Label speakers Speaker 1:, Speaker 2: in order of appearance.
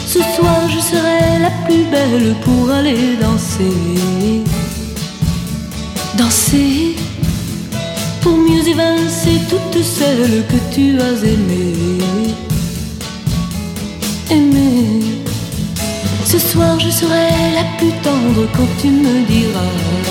Speaker 1: Ce soir je serai la plus belle pour aller danser. Danser pour mieux évincer toutes celles que tu as aimées. Aimer. Ce soir je serai la plus tendre quand tu me diras